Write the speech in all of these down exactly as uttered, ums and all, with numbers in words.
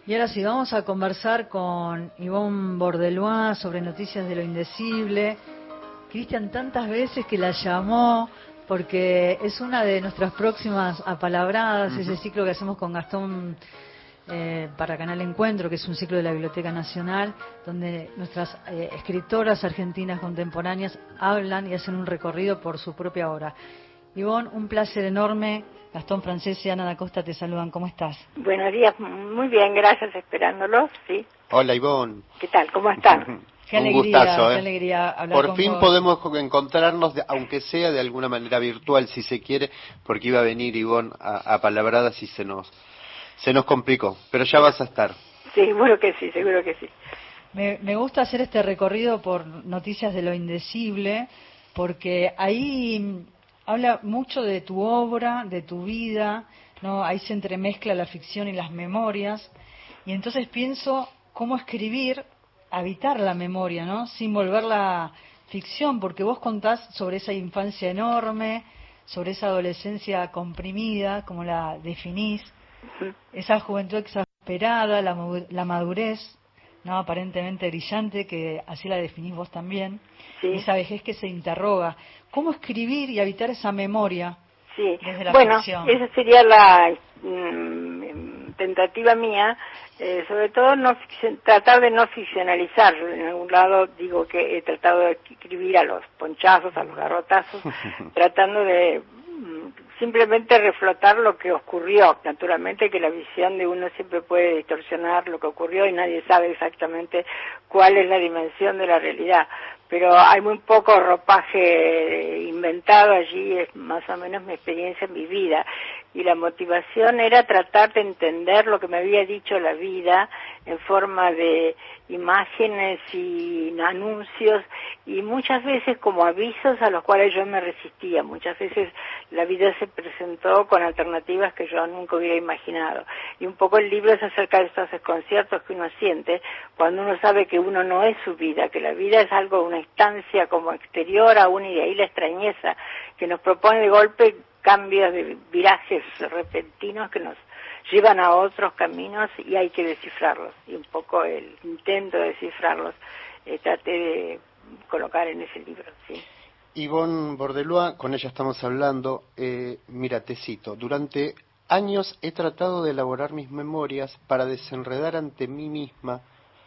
Y ahora sí, vamos a conversar con Ivonne Bordelois sobre Noticias de lo Indecible. Cristian tantas veces que la llamó porque es una de nuestras próximas apalabradas, uh-huh. Ese ciclo que hacemos con Gastón eh, para Canal Encuentro, que es un ciclo de la Biblioteca Nacional, donde nuestras eh, escritoras argentinas contemporáneas hablan y hacen un recorrido por su propia obra. Ivonne, un placer enorme. Gastón Francés y Ana da Costa te saludan. ¿Cómo estás? Buenos días, muy bien, gracias, esperándolos, sí. Hola, Ivonne. ¿Qué tal? ¿Cómo están? Qué un alegría, gustazo, ¿eh? Qué alegría hablar Por con fin vos. Podemos encontrarnos, de, aunque sea de alguna manera virtual, si se quiere, porque iba a venir Ivonne a, a Palabradas y se nos, se nos complicó, pero ya vas a estar. Sí, seguro que sí, seguro que sí. Me, me gusta hacer este recorrido por Noticias de lo Indecible, porque ahí habla mucho de tu obra, de tu vida, ¿no? Ahí se entremezcla la ficción y las memorias, y entonces pienso cómo escribir, habitar la memoria, ¿no? Sin volverla ficción, porque vos contás sobre esa infancia enorme, sobre esa adolescencia comprimida, como la definís, uh-huh. Esa juventud exasperada, la, la madurez, ¿no? Aparentemente brillante, que así la definís vos también, sí. Y esa vejez que se interroga. ¿Cómo escribir y habitar esa memoria? Sí, desde la bueno, ficción? Esa sería la mm, tentativa mía, eh, sobre todo no tratar de no ficcionalizar. En algún lado digo que he tratado de escribir a los ponchazos, a los garrotazos, tratando de mm, simplemente reflotar lo que ocurrió. Naturalmente que la visión de uno siempre puede distorsionar lo que ocurrió y nadie sabe exactamente cuál es la dimensión de la realidad. Pero hay muy poco ropaje inventado allí, es más o menos mi experiencia en mi vida. Y la motivación era tratar de entender lo que me había dicho la vida en forma de imágenes y anuncios y muchas veces como avisos a los cuales yo me resistía. Muchas veces la vida se presentó con alternativas que yo nunca hubiera imaginado. Y un poco el libro es acerca de estos desconciertos que uno siente cuando uno sabe que uno no es su vida, que la vida es algo, una instancia como exterior a uno, y de ahí la extrañeza que nos propone de golpe cambios de virajes repentinos que nos llevan a otros caminos y hay que descifrarlos. Y un poco el intento de descifrarlos eh, traté de colocar en ese libro, sí. Ivonne Bordelois, con ella estamos hablando, eh, mira, te cito, durante años he tratado de elaborar mis memorias para desenredar ante mí misma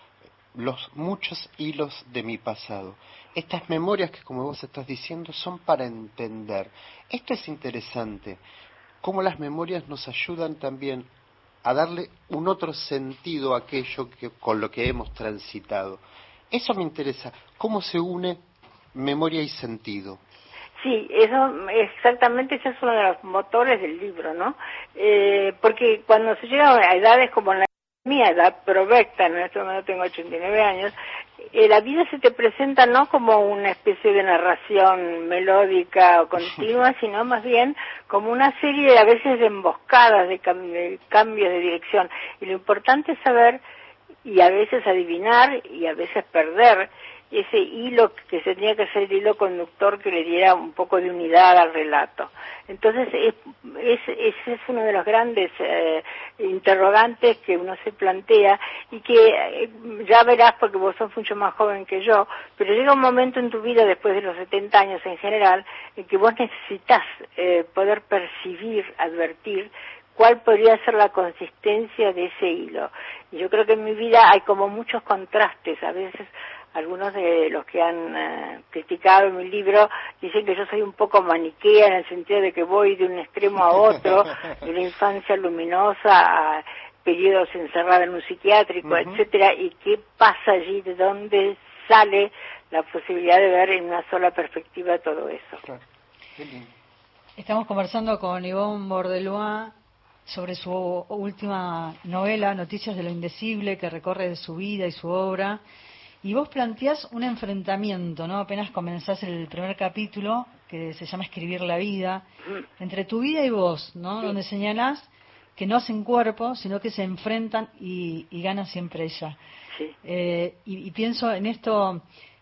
los muchos hilos de mi pasado. Estas memorias que, como vos estás diciendo, son para entender. Esto es interesante, cómo las memorias nos ayudan también a darle un otro sentido a aquello que, con lo que hemos transitado. Eso me interesa, cómo se une memoria y sentido. Sí, eso exactamente, ese es uno de los motores del libro, ¿no? Eh, porque cuando se llega a edades como la mi edad provecta, en este momento tengo ochenta y nueve años, eh, la vida se te presenta no como una especie de narración melódica o continua, sino más bien como una serie de, a veces de emboscadas, de, cam de cambios de dirección. Y lo importante es saber, y a veces adivinar, y a veces perder, ese hilo que se tenía que ser el hilo conductor que le diera un poco de unidad al relato. Entonces, es, es, ese es uno de los grandes eh, interrogantes que uno se plantea y que eh, ya verás, porque vos sos mucho más joven que yo, pero llega un momento en tu vida, después de los setenta años en general, en que vos necesitas eh, poder percibir, advertir cuál podría ser la consistencia de ese hilo. Y yo creo que en mi vida hay como muchos contrastes. A veces algunos de los que han uh, criticado mi libro dicen que yo soy un poco maniquea, en el sentido de que voy de un extremo a otro, de una infancia luminosa a periodos encerrados en un psiquiátrico, uh-huh. etcétera, y qué pasa allí, de dónde sale la posibilidad de ver en una sola perspectiva todo eso. Claro. Qué lindo. Estamos conversando con Ivonne Bordelois sobre su última novela, Noticias de lo Indecible, que recorre su vida y su obra. Y vos planteás un enfrentamiento, ¿no? Apenas comenzás el primer capítulo, que se llama Escribir la vida, entre tu vida y vos, ¿no? Sí. Donde señalás que no hacen cuerpo, sino que se enfrentan y, y gana siempre ella. Sí. Eh, y, y pienso en esto,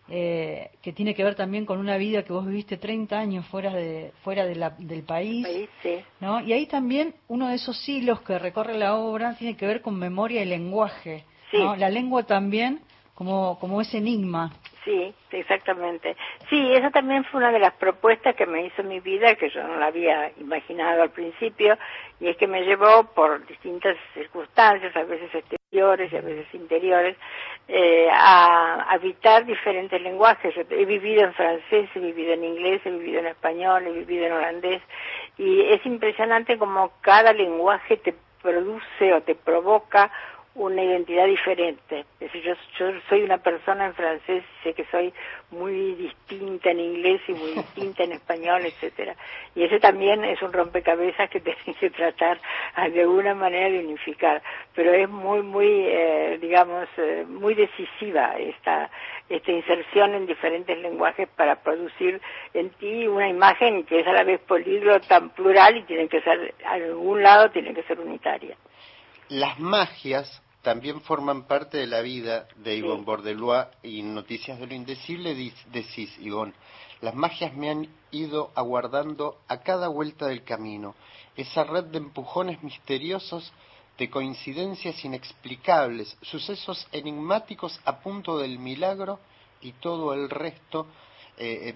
eh, que tiene que ver también con una vida que vos viviste treinta años fuera de fuera de la, del país, país sí. ¿no? Y ahí también uno de esos hilos que recorre la obra tiene que ver con memoria y lenguaje, sí. ¿no? La lengua también como, como ese enigma. Sí, exactamente. Sí, esa también fue una de las propuestas que me hizo mi vida, que yo no la había imaginado al principio, y es que me llevó por distintas circunstancias, a veces exteriores y a veces interiores, eh, a habitar diferentes lenguajes. Yo he vivido en francés, he vivido en inglés, he vivido en español, he vivido en holandés, y es impresionante como cada lenguaje te produce o te provoca una identidad diferente. Es decir, yo, yo soy una persona en francés, sé que soy muy distinta en inglés y muy distinta en español, etcétera. Y ese también es un rompecabezas que tenés que tratar de alguna manera de unificar. Pero es muy, muy, eh, digamos, eh, muy decisiva esta, esta inserción en diferentes lenguajes para producir en ti una imagen que es a la vez políglota, plural, y tiene que ser, a algún lado tiene que ser unitaria. Las magias también forman parte de la vida de Ivonne sí. Bordelois, y en Noticias de lo Indecible decís, Ivonne, las magias me han ido aguardando a cada vuelta del camino, esa red de empujones misteriosos, de coincidencias inexplicables, sucesos enigmáticos a punto del milagro y todo el resto. Eh,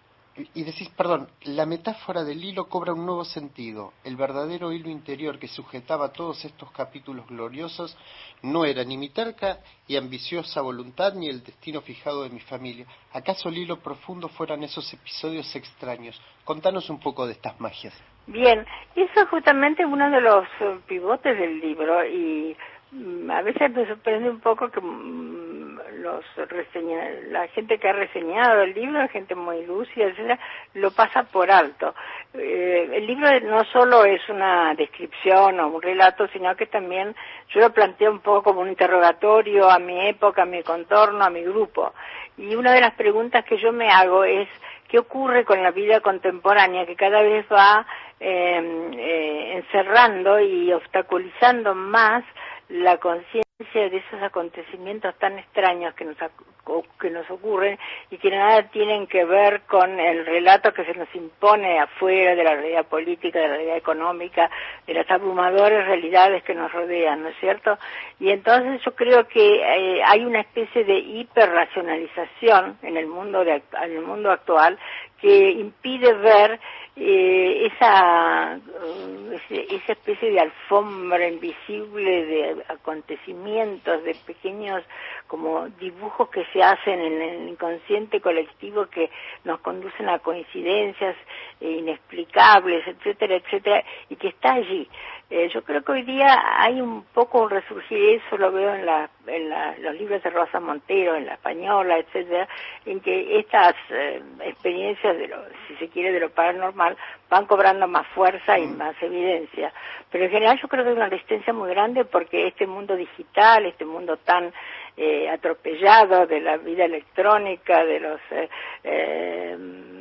Y decís, perdón, la metáfora del hilo cobra un nuevo sentido. El verdadero hilo interior que sujetaba todos estos capítulos gloriosos no era ni mi terca y ambiciosa voluntad ni el destino fijado de mi familia. ¿Acaso el hilo profundo fueran esos episodios extraños? Contanos un poco de estas magias. Bien, eso es justamente uno de los uh, pivotes del libro, y um, a veces me sorprende un poco que um, los reseña, la gente que ha reseñado el libro, gente muy lúcida, etcétera, lo pasa por alto. Eh, el libro no solo es una descripción o un relato, sino que también yo lo planteo un poco como un interrogatorio a mi época, a mi contorno, a mi grupo. Y una de las preguntas que yo me hago es, ¿qué ocurre con la vida contemporánea que cada vez va eh, eh, encerrando y obstaculizando más la conciencia de esos acontecimientos tan extraños que nos que nos ocurren y que nada tienen que ver con el relato que se nos impone afuera de la realidad política, de la realidad económica, de las abrumadoras realidades que nos rodean, ¿no es cierto? Y entonces yo creo que eh, hay una especie de hiperracionalización en el mundo de, en el mundo actual que impide ver eh, esa uh, esa especie de alfombra invisible de acontecimientos, de pequeños como dibujos que se hacen en el inconsciente colectivo que nos conducen a coincidencias eh, inexplicables, etcétera, etcétera, y que está allí. Eh, yo creo que hoy día hay un poco un resurgir, eso lo veo en, la, en la, los libros de Rosa Montero, en La Española, etcétera, en que estas eh, experiencias, de lo, si se quiere, de lo paranormal, van cobrando más fuerza y más evidencia. Pero en general yo creo que hay una resistencia muy grande porque este mundo digital, este mundo tan eh, atropellado de la vida electrónica, de los... Eh, eh,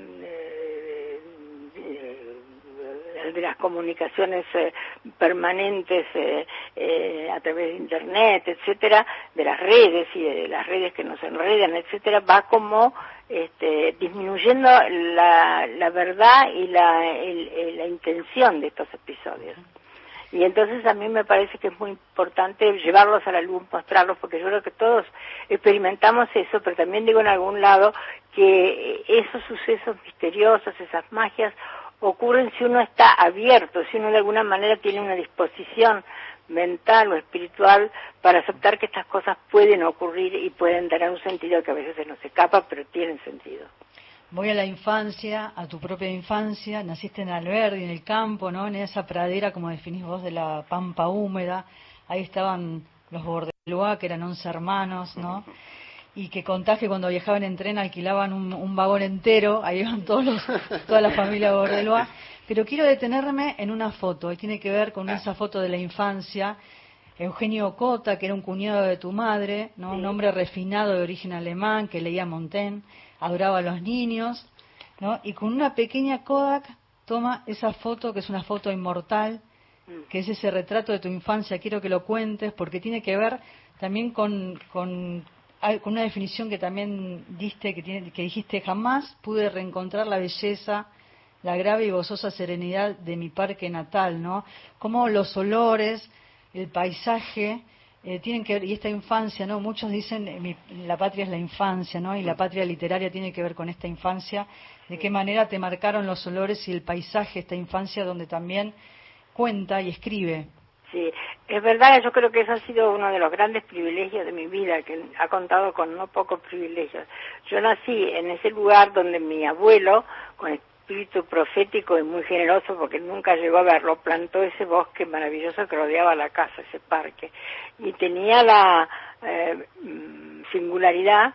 de las comunicaciones eh, permanentes eh, eh, a través de internet, etcétera, de las redes y de las redes que nos enredan, etcétera, va como este, disminuyendo la, la verdad y la, el, la intención de estos episodios. Y entonces a mí me parece que es muy importante llevarlos a la luz, mostrarlos, porque yo creo que todos experimentamos eso, pero también digo en algún lado que esos sucesos misteriosos, esas magias, ocurren si uno está abierto, si uno de alguna manera tiene una disposición mental o espiritual para aceptar que estas cosas pueden ocurrir y pueden tener un sentido que a veces se nos escapa, pero tienen sentido. Voy a la infancia, a tu propia infancia, naciste en Alberdi, en el campo, ¿no? En esa pradera, como definís vos, de la pampa húmeda, ahí estaban los Bordelois, que eran once hermanos, ¿no? Y que contás que cuando viajaban en tren alquilaban un, un vagón entero, ahí iban todos los, toda la familia Bordelois. Pero quiero detenerme en una foto, y tiene que ver con esa foto de la infancia. Eugenio Cota, que era un cuñado de tu madre, ¿no? Un hombre refinado de origen alemán, que leía Montaigne, adoraba a los niños, ¿no? Y con una pequeña Kodak toma esa foto, que es una foto inmortal, que es ese retrato de tu infancia. Quiero que lo cuentes, porque tiene que ver también con... con con una definición que también diste, que, tiene, que dijiste: jamás pude reencontrar la belleza, la grave y gozosa serenidad de mi parque natal, ¿no? Como los olores, el paisaje, eh, tienen que ver, y esta infancia, ¿no? Muchos dicen, eh, mi, la patria es la infancia, ¿no? Y la patria literaria tiene que ver con esta infancia. ¿De qué manera te marcaron los olores y el paisaje, esta infancia donde también cuenta y escribe? Sí, es verdad, yo creo que eso ha sido uno de los grandes privilegios de mi vida, que ha contado con no pocos privilegios. Yo nací en ese lugar donde mi abuelo, con espíritu profético y muy generoso, porque nunca llegó a verlo, plantó ese bosque maravilloso que rodeaba la casa, ese parque, y tenía la eh, singularidad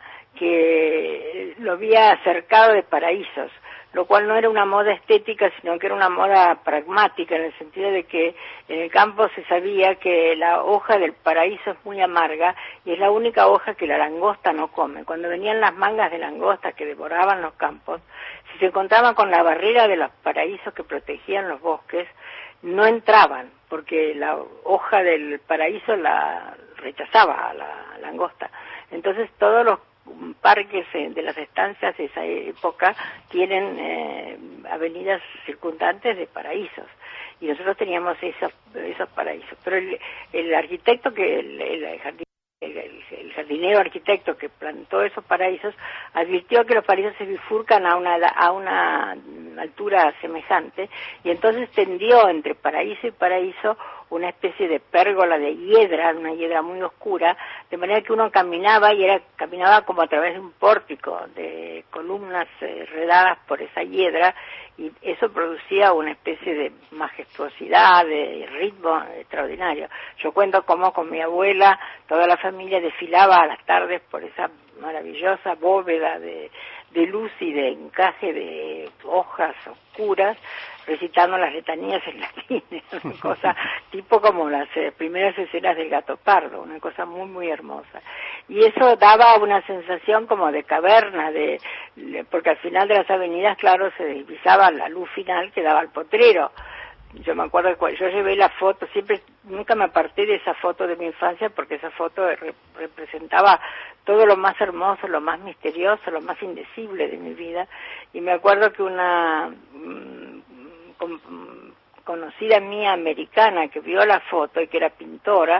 que lo había cercado de paraísos, lo cual no era una moda estética, sino que era una moda pragmática, en el sentido de que en el campo se sabía que la hoja del paraíso es muy amarga y es la única hoja que la langosta no come. Cuando venían las mangas de langosta que devoraban los campos, si se encontraban con la barrera de los paraísos que protegían los bosques, no entraban, porque la hoja del paraíso la rechazaba a la langosta. Entonces todos los parques de las estancias de esa época tienen eh, avenidas circundantes de paraísos, y nosotros teníamos esos, esos paraísos. Pero el, el arquitecto, que el, el, jardín, el, el jardinero arquitecto que plantó esos paraísos, advirtió que los paraísos se bifurcan a una, a una altura semejante, y entonces tendió entre paraíso y paraíso una especie de pérgola de hiedra, una hiedra muy oscura, de manera que uno caminaba y era caminaba como a través de un pórtico de columnas eh, redadas por esa hiedra, y eso producía una especie de majestuosidad, de ritmo extraordinario. Yo cuento cómo con mi abuela toda la familia desfilaba a las tardes por esa maravillosa bóveda de, de luz y de encaje de hojas oscuras, recitando las letanías en latín, una cosa tipo como las eh, primeras escenas del Gato Pardo, una cosa muy muy hermosa. Y eso daba una sensación como de caverna, de, de porque al final de las avenidas, claro, se divisaba la luz final que daba al potrero. Yo me acuerdo que cuando yo llevé la foto, siempre, nunca me aparté de esa foto de mi infancia, porque esa foto re- representaba todo lo más hermoso, lo más misterioso, lo más indecible de mi vida. Y me acuerdo que una mmm, con, conocida mía americana que vio la foto y que era pintora,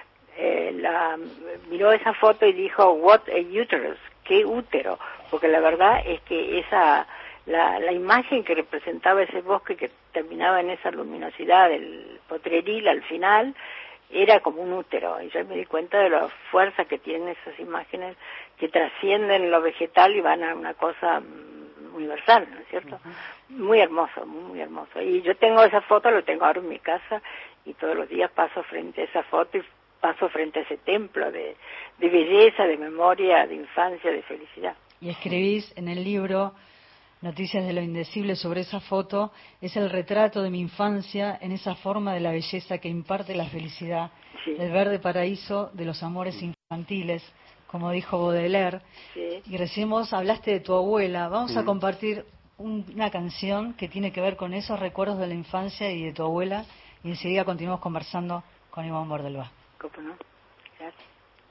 eh, la miró esa foto y dijo, "What a uterus", qué útero, porque la verdad es que esa La, la imagen que representaba ese bosque que terminaba en esa luminosidad del potreril al final era como un útero, y yo me di cuenta de la fuerza que tienen esas imágenes que trascienden lo vegetal y van a una cosa universal, ¿no es cierto? Uh-huh. Muy hermoso, muy, muy hermoso. Y yo tengo esa foto, lo tengo ahora en mi casa, y todos los días paso frente a esa foto y paso frente a ese templo de, de belleza, de memoria, de infancia, de felicidad. Y escribís en el libro Noticias de lo Indecible sobre esa foto: es el retrato de mi infancia en esa forma de la belleza que imparte la felicidad, sí. El verde paraíso de los amores infantiles, como dijo Baudelaire. Sí. Y recién vos hablaste de tu abuela. Vamos sí. a compartir un, una canción que tiene que ver con esos recuerdos de la infancia y de tu abuela, y enseguida continuamos conversando con Ivonne Bordelbois. ¿Cómo no? Gracias.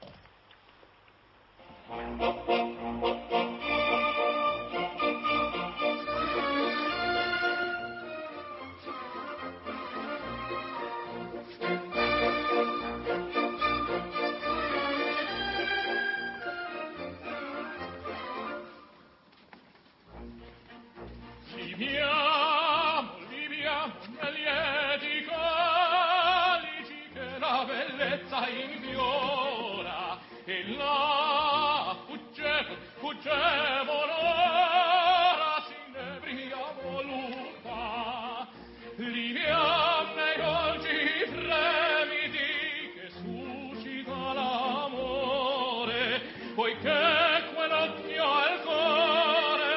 Viviamo, viviamo negli lieti calici che la bellezza inviora, e là fuggevo, fuggevo l'ora s'inebria voluta, liviam nei dolci fremiti che suscita l'amore, poiché quell'occhio al cuore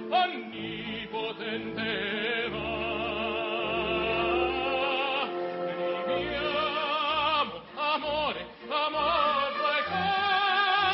onnipotente va. Viviamo, amore, amore,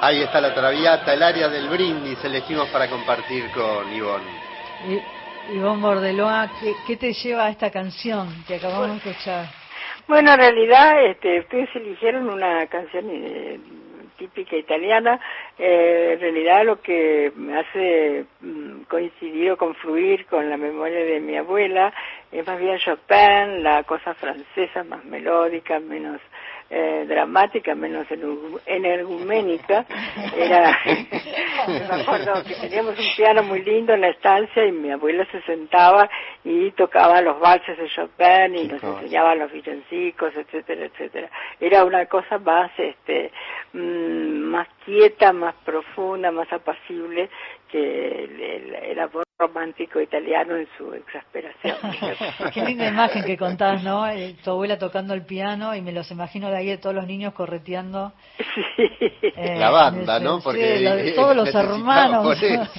Ahí está la Traviata, el área del brindis, elegimos para compartir con Ivonne. Y, Ivonne Bordeloa, ¿qué, ¿qué te lleva a esta canción que acabamos de escuchar? Bueno, en realidad este, ustedes eligieron una canción eh, típica italiana. Eh, en realidad lo que me hace mm, coincidir o confluir con la memoria de mi abuela es más bien Chopin, la cosa francesa, más melódica, menos eh, dramática, menos energuménica. Era, me acuerdo que teníamos un piano muy lindo en la estancia y mi abuela se sentaba y tocaba los valses de Chopin y nos enseñaba los villancicos, etcétera, etcétera. Era una cosa más, este, mmm, más quieta, más profunda, más apacible que el, el, el amor romántico italiano en su exasperación. Qué linda imagen que contás, ¿no? Eh, tu abuela tocando el piano y me los imagino de ahí de todos los niños correteando. Sí. Eh, la banda, ese, ¿no? Porque sí, la, todos los hermanos.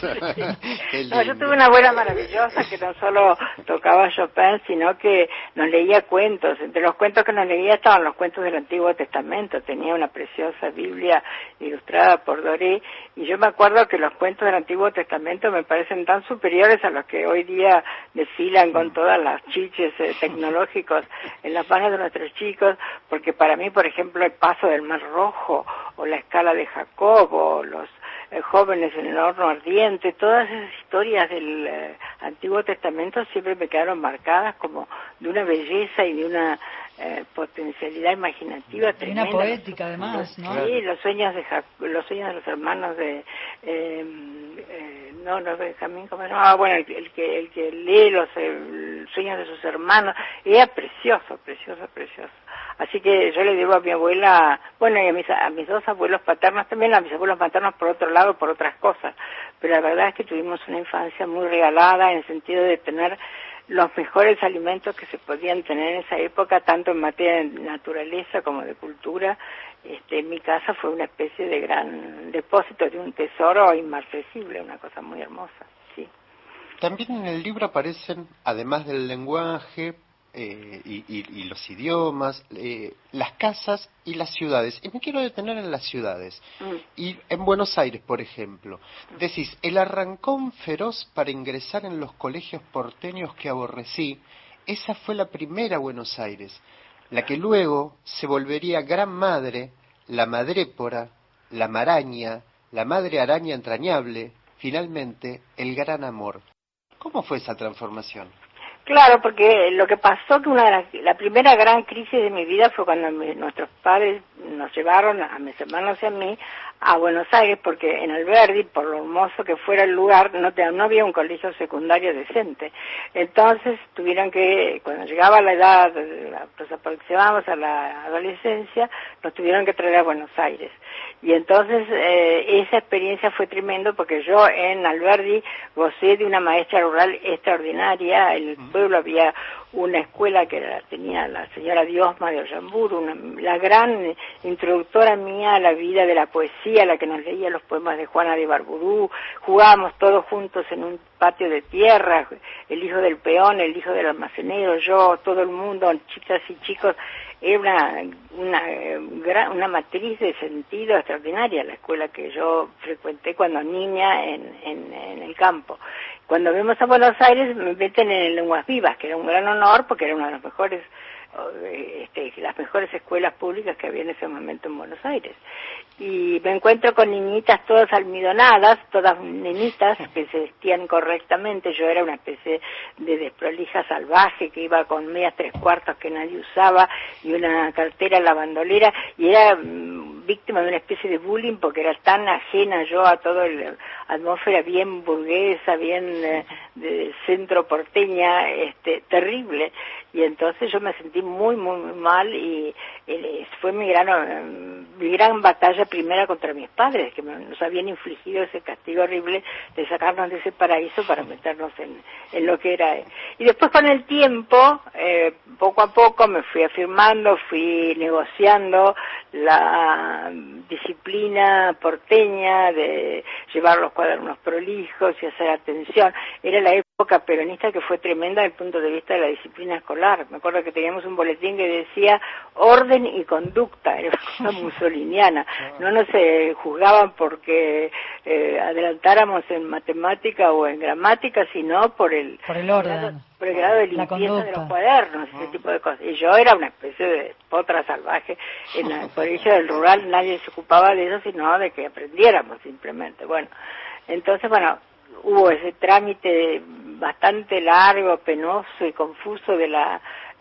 No, yo tuve una abuela maravillosa que no solo tocaba Chopin, sino que nos leía cuentos. Entre los cuentos que nos leía estaban los cuentos del Antiguo Testamento. Tenía una preciosa Biblia ilustrada por Doré, y yo me acuerdo que los cuentos del Antiguo Testamento me parecen tan superiores a los que hoy día desfilan con todas las chiches eh, tecnológicos en las manos de nuestros chicos, porque para mí, por ejemplo, el paso del Mar Rojo, o la escala de Jacob, o los eh, jóvenes en el horno ardiente, todas esas historias del eh, Antiguo Testamento siempre me quedaron marcadas como de una belleza y de una Eh, potencialidad imaginativa tremenda. Una poética además, ¿no? Sí, los sueños de Jac los sueños de los hermanos de eh, eh, no, no Benjamín, ¿cómo se llama? Ah, bueno, el, el que el que lee los eh, sueños de sus hermanos, era precioso, precioso, precioso. Así que yo le digo a mi abuela, bueno, y a mis, a mis dos abuelos paternos también, a mis abuelos paternos por otro lado, por otras cosas, pero la verdad es que tuvimos una infancia muy regalada en el sentido de tener los mejores alimentos que se podían tener en esa época, tanto en materia de naturaleza como de cultura. Este, en mi casa fue una especie de gran depósito de un tesoro inmarcesible, una cosa muy hermosa, sí. También en el libro aparecen, además del lenguaje eh, y, y, y los idiomas, eh, las casas y las ciudades. Y me quiero detener en las ciudades. Mm. Y en Buenos Aires, por ejemplo, decís, el arrancón feroz para ingresar en los colegios porteños que aborrecí, esa fue la primera Buenos Aires, la que luego se volvería gran madre, la madrépora, la maraña, la madre araña entrañable, finalmente el gran amor. ¿Cómo fue esa transformación? Claro, porque lo que pasó que una de las, la primera gran crisis de mi vida fue cuando mi, nuestros padres nos llevaron a mis hermanos y a mí a Buenos Aires, porque en Alberdi, por lo hermoso que fuera el lugar, no, te, no había un colegio secundario decente. Entonces tuvieron que, cuando llegaba la edad, nos aproximábamos a la adolescencia, nos tuvieron que traer a Buenos Aires. Y entonces eh, esa experiencia fue tremendo, porque yo en Alberdi gocé de una maestra rural extraordinaria. En el pueblo había una escuela que la tenía la señora Diosma de Ollamburu, una, la gran introductora mía a la vida de la poesía, la que nos leía los poemas de Juana de Barburú. Jugábamos todos juntos en un patio de tierra, el hijo del peón, el hijo del almacenero, yo, todo el mundo, chicas y chicos. Era una, una, una matriz de sentido extraordinaria, la escuela que yo frecuenté cuando niña en, en, en el campo. Cuando vemos a Buenos Aires me meten en Lenguas Vivas, que era un gran honor porque era una de las mejores, este, las mejores escuelas públicas que había en ese momento en Buenos Aires. Y me encuentro con niñitas todas almidonadas, todas nenitas que se vestían correctamente. Yo era una especie de desprolija salvaje que iba con medias tres cuartos que nadie usaba y una cartera en la bandolera, y era mm, víctima de una especie de bullying porque era tan ajena yo a toda la atmósfera bien burguesa, bien eh, de centro porteña, este, terrible. Y entonces yo me sentí muy, muy, muy mal, y eh, fue mi gran, mi gran batalla primera contra mis padres, que nos habían infligido ese castigo horrible de sacarnos de ese paraíso para meternos en, en lo que era. Y después con el tiempo, eh, poco a poco me fui afirmando, fui negociando la disciplina porteña de llevar los cuadernos prolijos y hacer atención. Era la época peronista que fue tremenda desde el punto de vista de la disciplina escolar. Me acuerdo que teníamos un boletín que decía orden y conducta, era una cosa musoliniana. No nos eh, juzgaban porque eh, adelantáramos en matemática o en gramática, sino por el, por el orden, grado, por el grado de limpieza de los cuadernos, ese tipo de cosas. Y yo era una especie de potra salvaje. En el colegio del rural nadie se ocupaba de eso, sino de que aprendiéramos simplemente. Bueno, entonces, bueno, hubo ese trámite bastante largo, penoso y confuso de la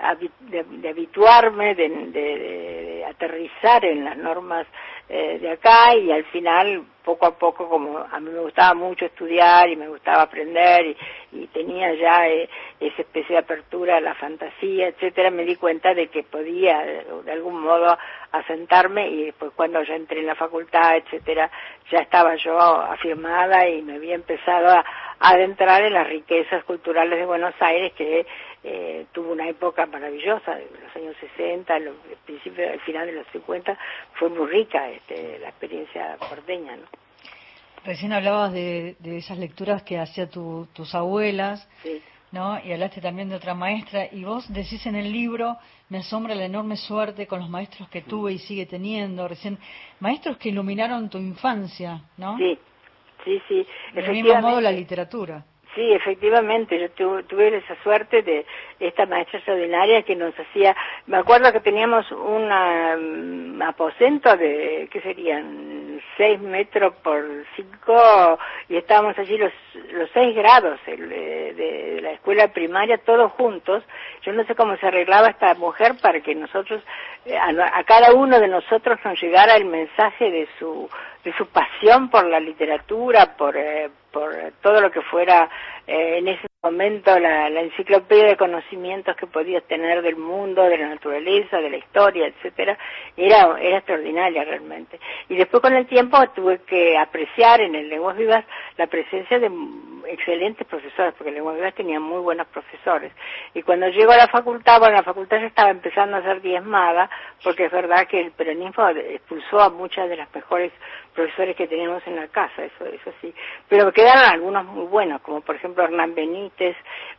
de, de habituarme, de, de, de aterrizar en las normas eh, de acá, y al final, poco a poco, como a mí me gustaba mucho estudiar y me gustaba aprender y, y tenía ya eh, esa especie de apertura a la fantasía, etcétera, me di cuenta de que podía de, de algún modo asentarme, y después cuando ya entré en la facultad, etcétera, ya estaba yo afirmada y me había empezado a, a adentrar en las riquezas culturales de Buenos Aires, que eh, tuvo una época maravillosa, de los años sesenta, los principios, al final de los cincuenta, fue muy rica este, la experiencia porteña, ¿no? Recién hablabas de, de esas lecturas que hacía tu, tus abuelas, sí, ¿no? Y hablaste también de otra maestra, y vos decís en el libro, me asombra la enorme suerte con los maestros que tuve y sigue teniendo, recién, maestros que iluminaron tu infancia, ¿no? Sí, sí, sí. Del mismo modo la literatura. Sí, efectivamente, yo tuve, tuve esa suerte de esta maestra extraordinaria que nos hacía, me acuerdo que teníamos una, un aposento de, ¿qué serían? seis metros por cinco, y estábamos allí los, los seis grados el, de, de la escuela primaria, todos juntos. Yo no sé cómo se arreglaba esta mujer para que nosotros, a, a cada uno de nosotros nos llegara el mensaje de su, de su pasión por la literatura, por, eh, por todo lo que fuera eh, en ese momento la, la enciclopedia de conocimientos que podías tener del mundo, de la naturaleza, de la historia, etcétera. Era, era extraordinaria realmente. Y después con el tiempo tuve que apreciar en el Lenguas Vivas la presencia de excelentes profesores, porque el Lenguas Vivas tenía muy buenos profesores. Y cuando llego a la facultad, bueno, la facultad ya estaba empezando a ser diezmada, porque es verdad que el peronismo expulsó a muchas de las mejores profesores que teníamos en la casa, eso eso sí. Pero quedaron algunos muy buenos, como por ejemplo Hernán Benítez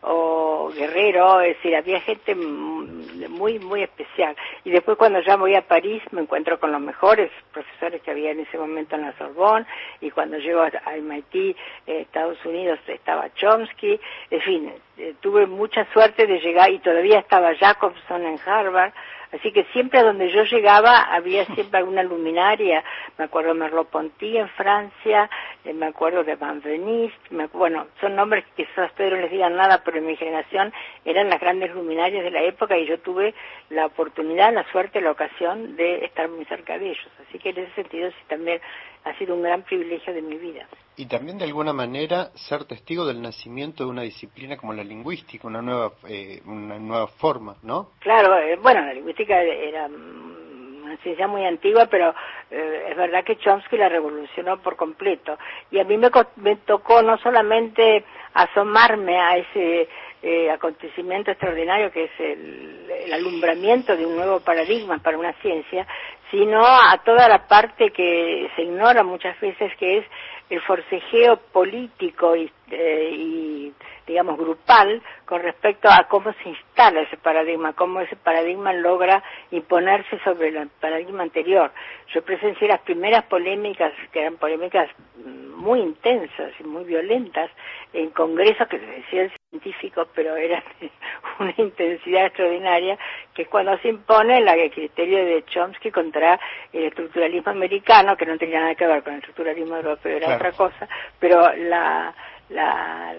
o Guerrero, es decir, había gente muy, muy especial. Y después cuando ya voy a París me encuentro con los mejores profesores que había en ese momento en la Sorbonne, y cuando llego a M I T, eh, Estados Unidos, estaba Chomsky, en fin, eh, tuve mucha suerte de llegar, y todavía estaba Jacobson en Harvard. Así que siempre a donde yo llegaba había siempre alguna luminaria. Me acuerdo de Merleau-Ponty en Francia, eh, me acuerdo de Van Venist, me, bueno, son nombres que quizás a ustedes no les digan nada, pero en mi generación eran las grandes luminarias de la época, y yo tuve la oportunidad, la suerte, la ocasión de estar muy cerca de ellos. Así que en ese sentido sí también ha sido un gran privilegio de mi vida. Y también de alguna manera ser testigo del nacimiento de una disciplina como la lingüística, una nueva eh, una nueva forma, ¿no? Claro, eh, bueno, la lingüística era una ciencia muy antigua, pero eh, es verdad que Chomsky la revolucionó por completo. Y a mí me, me tocó no solamente asomarme a ese eh, acontecimiento extraordinario que es el, el alumbramiento de un nuevo paradigma para una ciencia, sino a toda la parte que se ignora muchas veces, que es el forcejeo político y, eh, y digamos grupal con respecto a cómo se instala ese paradigma, cómo ese paradigma logra imponerse sobre el paradigma anterior. Yo presencié las primeras polémicas, que eran polémicas muy intensas y muy violentas, en congresos que se decían científicos, pero eran una intensidad extraordinaria, que es cuando se impone la, el criterio de Chomsky contra el estructuralismo americano, que no tenía nada que ver con el estructuralismo europeo, era claro. Otra cosa, pero la, la,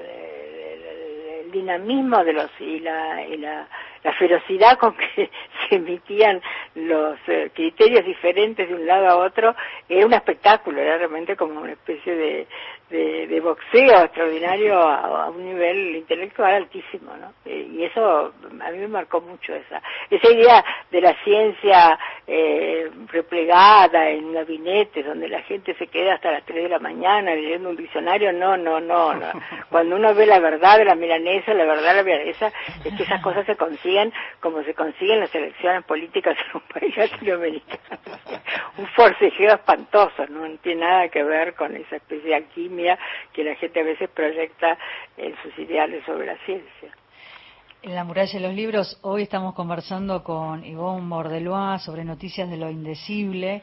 el dinamismo de los y la, y la, la ferocidad con que se emitían los eh, criterios diferentes de un lado a otro era un espectáculo, era realmente como una especie de, de, de boxeo extraordinario a, a un nivel intelectual altísimo, ¿no? Y eso a mí me marcó mucho, esa esa idea de la ciencia eh, replegada en gabinetes donde la gente se queda hasta las tres de la mañana leyendo un diccionario. No, no, no, no. Cuando uno ve la verdad de la milanesa, la verdad de la milanesa es que esas cosas se consiguen como se consiguen las elecciones políticas en un país latinoamericano. Un forcejeo espantoso, no tiene nada que ver con esa especie de alquimia economía que la gente a veces proyecta en sus ideales sobre la ciencia. En la muralla de los libros, hoy estamos conversando con Yvonne Bordelois sobre noticias de lo indecible,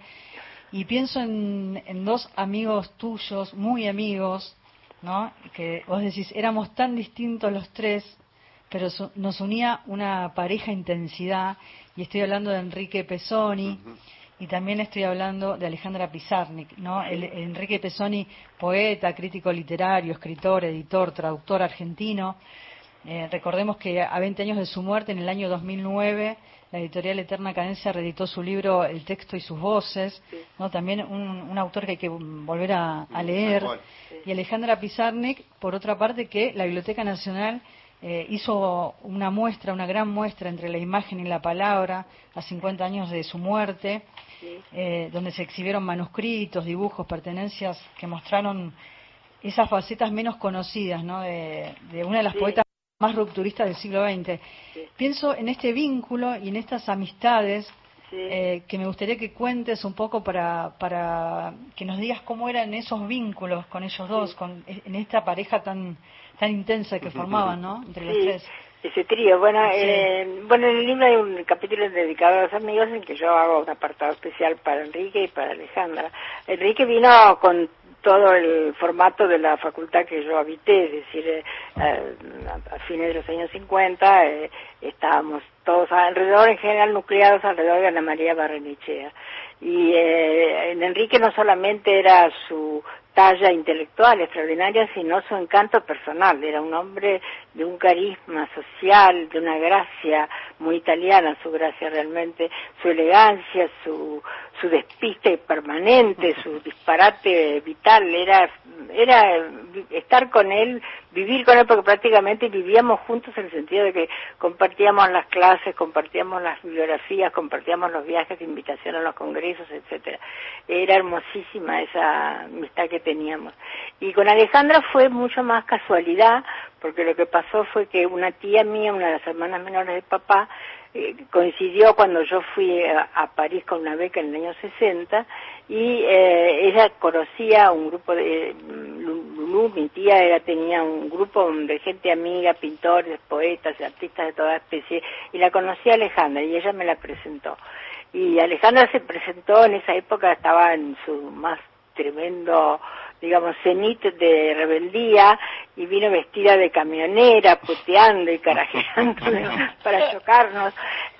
y pienso en, en dos amigos tuyos, muy amigos, ¿no? Que vos decís, éramos tan distintos los tres, pero su, nos unía una pareja intensidad, y estoy hablando de Enrique Pesoni, uh-huh. y también estoy hablando de Alejandra Pizarnik, ¿no? El, el Enrique Pesoni, poeta, crítico literario, escritor, editor, traductor argentino. Eh, recordemos que a veinte años de su muerte, en el año dos mil nueve, la editorial Eterna Cadencia reeditó su libro El texto y sus voces, ¿no? También un, un autor que hay que volver a, a leer. Y Alejandra Pizarnik, por otra parte, que la Biblioteca Nacional eh, hizo una muestra, una gran muestra entre la imagen y la palabra, a cincuenta años de su muerte, eh, donde se exhibieron manuscritos, dibujos, pertenencias que mostraron esas facetas menos conocidas, ¿no? de, de una de las sí. poetas más rupturistas del siglo veinte. Sí. Pienso en este vínculo y en estas amistades, sí. eh, que me gustaría que cuentes un poco para para que nos digas cómo eran esos vínculos con ellos dos, sí. con en esta pareja tan tan intensa que formaban, ¿no? Entre los sí. tres. Ese trío. Bueno, sí. eh, bueno, en el libro hay un capítulo dedicado a los amigos en que yo hago un apartado especial para Enrique y para Alejandra. Enrique vino con todo el formato de la facultad que yo habité, es decir, eh, a, a fines de los años cincuenta eh, estábamos todos alrededor, en general nucleados alrededor de Ana María Barrenechea. Y eh, en Enrique no solamente era su talla intelectual extraordinaria, sino su encanto personal. Era un hombre de un carisma social, de una gracia muy italiana, su gracia realmente, su elegancia, su su despiste permanente, su disparate vital. Era era estar con él, vivir con él, porque prácticamente vivíamos juntos en el sentido de que compartíamos las clases, compartíamos las bibliografías, compartíamos los viajes de invitación a los congresos, etcétera. Era hermosísima esa amistad que teníamos. Y con Alejandra fue mucho más casualidad, porque lo que pasó fue que una tía mía, una de las hermanas menores de papá, eh, coincidió cuando yo fui a, a París con una beca en el año sesenta, y eh, ella conocía un grupo de... Lulú, mi tía, era, tenía un grupo de gente amiga, pintores, poetas, artistas de toda especie, y la conocía Alejandra, y ella me la presentó. Y Alejandra se presentó en esa época, estaba en su más tremendo, digamos, cenit de rebeldía, y vino vestida de camionera, puteando y carajeando para chocarnos.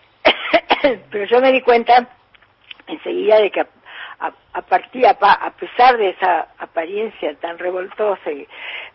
Pero yo me di cuenta enseguida de que a, a, a, partir, a, a pesar de esa apariencia tan revoltosa y,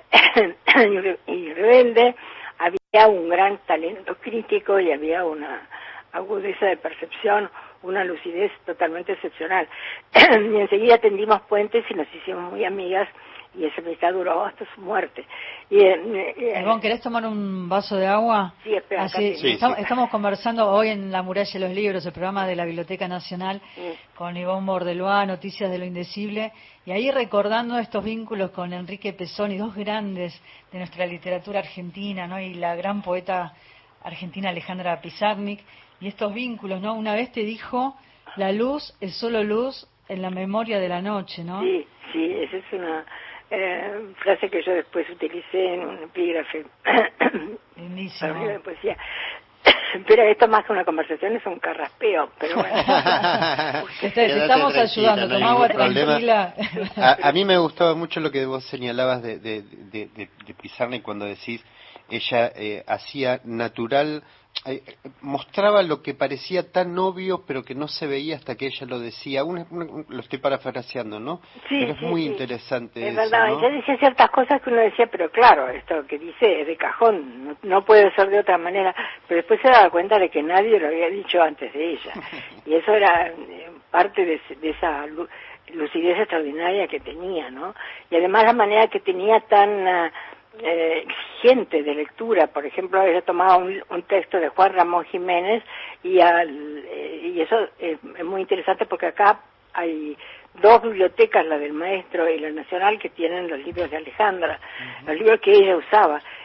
y rebelde, había un gran talento crítico y había una agudeza de percepción, una lucidez totalmente excepcional. Y enseguida tendimos puentes y nos hicimos muy amigas, y esa amistad duró hasta su muerte. Y, eh, Ivonne, ¿querés tomar un vaso de agua? Sí, espera. Así, sí, estamos, sí. estamos conversando hoy en La Muralla de los Libros, el programa de la Biblioteca Nacional, sí. con Yvonne Bordelois, Noticias de lo Indecible, y ahí recordando estos vínculos con Enrique Pesoni, dos grandes de nuestra literatura argentina, ¿no? Y la gran poeta argentina Alejandra Pizarnik, y estos vínculos, ¿no? Una vez te dijo, la luz es solo luz en la memoria de la noche, ¿no? Sí, sí, esa es una eh, frase que yo después utilicé en un epígrafe. Lindísimo. Para de poesía. Pero esto más que una conversación es un carraspeo, pero bueno. te, te estamos ayudando, no toma agua tranquila. A, a mí me gustaba mucho lo que vos señalabas de, de, de, de, de Pizarnik cuando decís, ella eh, hacía natural, eh, mostraba lo que parecía tan obvio pero que no se veía hasta que ella lo decía. Una, una, lo estoy parafraseando, ¿no? Sí, pero es sí, muy sí. interesante es eso, verdad, ¿no? ella decía ciertas cosas que uno decía, pero claro, esto que dice es de cajón, no, no puede ser de otra manera, pero después se daba cuenta de que nadie lo había dicho antes de ella, y eso era eh, parte de, de esa lucidez extraordinaria que tenía, ¿no? Y además la manera que tenía tan uh, eh, exigente de lectura. Por ejemplo, ella tomaba un, un texto de Juan Ramón Jiménez, y, al, eh, y eso es, es muy interesante porque acá hay dos bibliotecas, la del maestro y la nacional, que tienen los libros de Alejandra, uh-huh. los libros que ella usaba.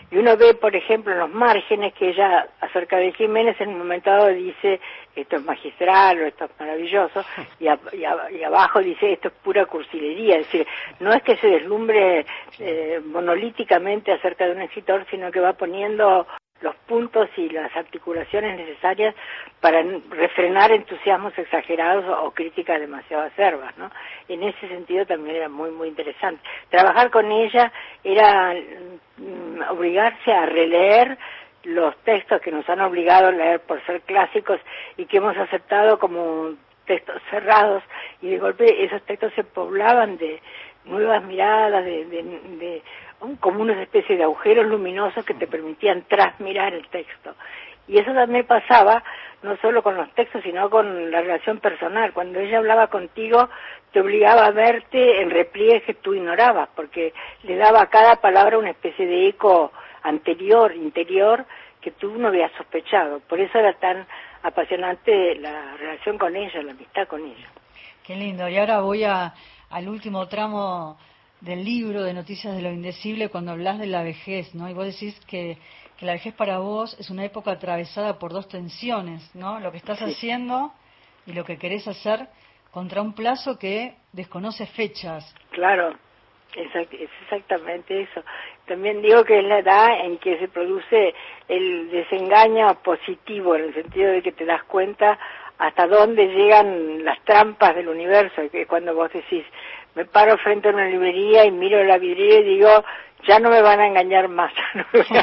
Y uno ve, por ejemplo, en los márgenes que ella, acerca de Jiménez, en un momento dado dice, esto es magistral o esto es maravilloso, y, a, y, a, y abajo dice, esto es pura cursilería. Es decir, no es que se deslumbre eh, monolíticamente acerca de un escritor, sino que va poniendo los puntos y las articulaciones necesarias para refrenar entusiasmos exagerados o, o críticas demasiado acervas, ¿no? En ese sentido también era muy, muy interesante. Trabajar con ella era mm, obligarse a releer los textos que nos han obligado a leer por ser clásicos y que hemos aceptado como textos cerrados, y de golpe esos textos se poblaban de nuevas miradas, de, de, de como una especie de agujeros luminosos que te permitían trasmirar el texto. Y eso también pasaba no solo con los textos, sino con la relación personal. Cuando ella hablaba contigo, te obligaba a verte en repliegues que tú ignorabas, porque le daba a cada palabra una especie de eco anterior, interior, que tú no habías sospechado. Por eso era tan apasionante la relación con ella, la amistad con ella. Qué lindo. Y ahora voy a, al último tramo del libro de Noticias de lo Indecible, cuando hablas de la vejez, ¿no? Y vos decís que, que la vejez para vos es una época atravesada por dos tensiones, ¿no? Lo que estás sí. haciendo y lo que querés hacer contra un plazo que desconoce fechas. Claro, exact, es exactamente eso. También digo que es la edad en que se produce el desengaño positivo, en el sentido de que te das cuenta hasta dónde llegan las trampas del universo, que cuando vos decís, me paro frente a una librería y miro la vidriera y digo, ya no me van a engañar más, no me voy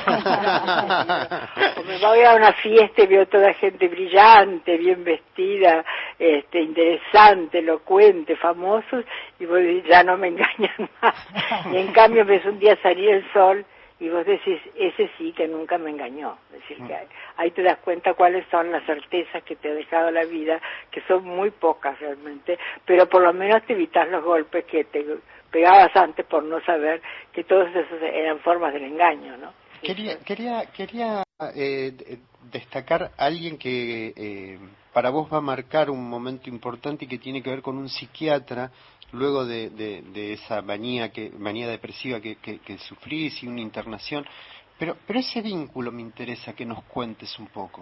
a o me voy a una fiesta y veo toda gente brillante, bien vestida, este, interesante, elocuente, famosos, y vos decís, ya no me engañan más. Y en cambio ves un día salir el sol y vos decís, ese sí que nunca me engañó. Es decir, que ahí te das cuenta cuáles son las certezas que te ha dejado la vida, que son muy pocas realmente, pero por lo menos te evitas los golpes que te pegabas antes por no saber que todos esos eran formas del engaño, ¿no? Quería, quería, quería eh, destacar a alguien que eh, para vos va a marcar un momento importante y que tiene que ver con un psiquiatra, luego de, de, de esa manía que manía depresiva que, que, que sufrís y una internación, pero pero ese vínculo me interesa que nos cuentes un poco.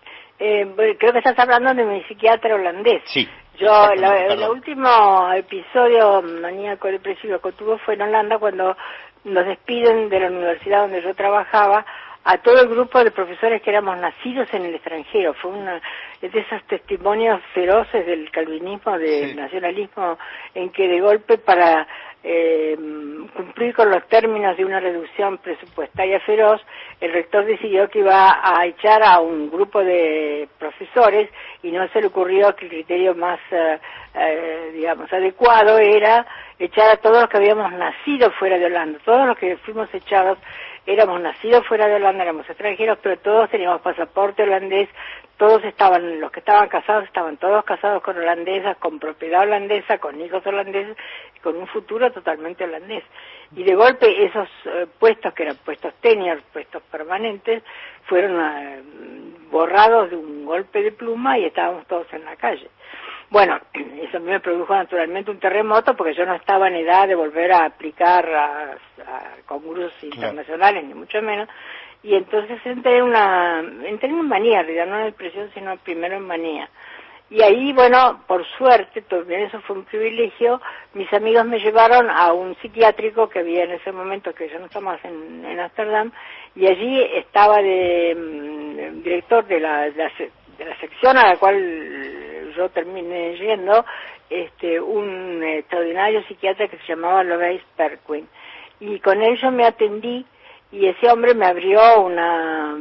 Eh, creo que estás hablando de mi psiquiatra holandés. Sí. Yo, la, el último episodio maníaco depresivo que tuve fue en Holanda, cuando nos despiden de la universidad donde yo trabajaba a todo el grupo de profesores que éramos nacidos en el extranjero. Fue una de esos testimonios feroces del calvinismo, del sí. nacionalismo, en que de golpe para eh, cumplir con los términos de una reducción presupuestaria feroz, el rector decidió que iba a echar a un grupo de profesores y no se le ocurrió que el criterio más, eh, eh, digamos, adecuado era echar a todos los que habíamos nacido fuera de Holanda. Todos los que fuimos echados éramos nacidos fuera de Holanda, éramos extranjeros, pero todos teníamos pasaporte holandés, todos estaban, los que estaban casados, estaban todos casados con holandesas, con propiedad holandesa, con hijos holandeses, con un futuro totalmente holandés. Y de golpe esos eh, puestos, que eran puestos tenure, puestos permanentes, fueron eh, borrados de un golpe de pluma y estábamos todos en la calle. Bueno, eso a mí me produjo naturalmente un terremoto, porque yo no estaba en edad de volver a aplicar a, a concursos claro. internacionales, ni mucho menos, y entonces entré en una, entré en manía, en realidad, no en depresión, sino primero en manía. Y ahí, bueno, por suerte, también eso fue un privilegio, mis amigos me llevaron a un psiquiátrico que había en ese momento, que ya no está más en, en Ámsterdam, y allí estaba de, de director de la, de la de la sección a la cual yo terminé yendo, este, un extraordinario psiquiatra que se llamaba Loveis Perquin. Y con él yo me atendí, y ese hombre me abrió una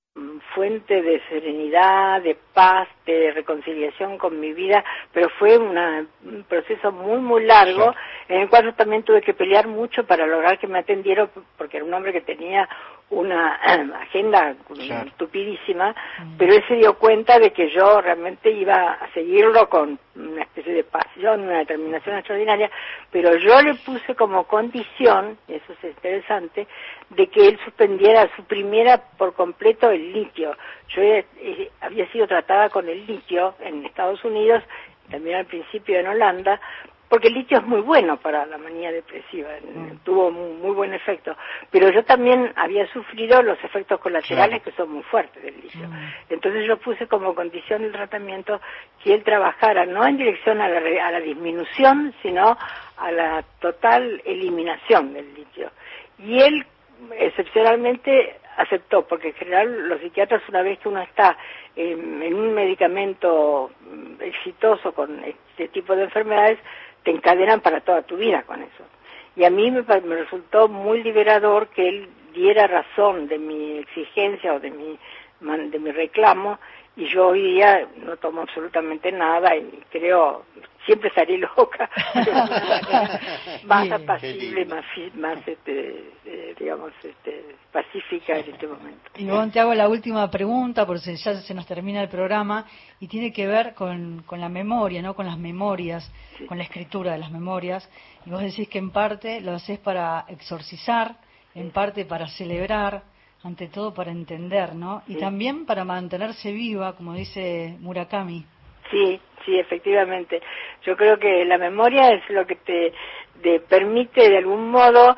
fuente de serenidad, de paz, de reconciliación con mi vida, pero fue una, un proceso muy, muy largo, sí. en el cual yo también tuve que pelear mucho para lograr que me atendieran, porque era un hombre que tenía una agenda claro. tupidísima, mm. pero él se dio cuenta de que yo realmente iba a seguirlo con una especie de pasión, una determinación extraordinaria, pero yo le puse como condición, y eso es interesante, de que él suspendiera, suprimiera por completo el litio. Yo eh, eh, había sido tratada con el litio en Estados Unidos, también al principio en Holanda, porque el litio es muy bueno para la manía depresiva, mm. tuvo muy, muy buen efecto, pero yo también había sufrido los efectos colaterales claro. que son muy fuertes del litio. Mm. Entonces yo puse como condición del tratamiento que él trabajara no en dirección a la, a la disminución, sino a la total eliminación del litio. Y él excepcionalmente aceptó, porque en general los psiquiatras, una vez que uno está en, en un medicamento exitoso con este tipo de enfermedades, te encadenan para toda tu vida con eso. Y a mí me, me resultó muy liberador que él diera razón de mi exigencia o de mi, de mi reclamo, y yo hoy día no tomo absolutamente nada y creo, siempre estaré loca, más apacible, más, más este, eh, digamos, este, pacífica en este momento. Y bueno, te hago la última pregunta, porque ya se nos termina el programa, y tiene que ver con, con la memoria, ¿no? Con las memorias, sí. con la escritura de las memorias, y vos decís que en parte lo haces para exorcizar, en parte para celebrar, ante todo para entender, ¿no? Y sí. también para mantenerse viva, como dice Murakami. Sí, sí, efectivamente. Yo creo que la memoria es lo que te, te permite de algún modo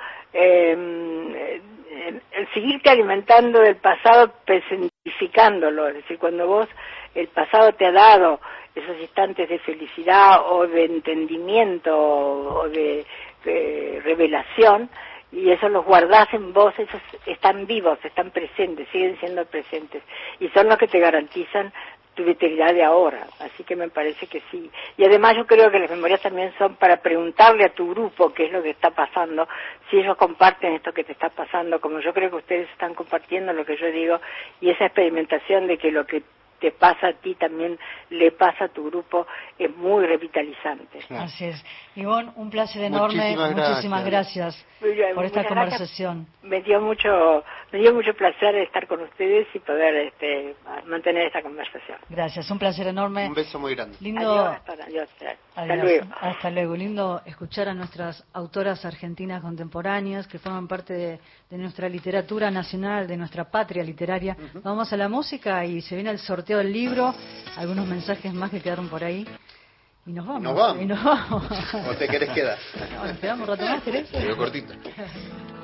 eh, el seguirte alimentando del pasado, presentificándolo. Es decir, cuando vos, el pasado te ha dado esos instantes de felicidad o de entendimiento o de, de revelación, y eso los guardás en vos, esos están vivos, están presentes, siguen siendo presentes, y son los que te garantizan tu vitalidad de ahora, así que me parece que sí. Y además yo creo que las memorias también son para preguntarle a tu grupo qué es lo que está pasando, si ellos comparten esto que te está pasando, como yo creo que ustedes están compartiendo lo que yo digo, y esa experimentación de que lo que te pasa a ti también le pasa a tu grupo es muy revitalizante. Claro. Así es. Ivonne, un placer enorme, muchísimas gracias, muchísimas gracias por esta conversación. Gracias. Me dio mucho me dio mucho placer estar con ustedes y poder este, mantener esta conversación. Gracias, un placer enorme. Un beso muy grande. Lindo. Adiós, hasta, adiós, hasta adiós, luego. Hasta luego. Lindo escuchar a nuestras autoras argentinas contemporáneas que forman parte de, de nuestra literatura nacional, de nuestra patria literaria. Uh-huh. Vamos a la música y se viene el sorteo del libro, algunos mensajes más que quedaron por ahí. Y nos vamos. Nos vamos. Y nos vamos. ¿O te querés quedar? No, nos quedamos un rato más, ¿querés? Te digo cortito.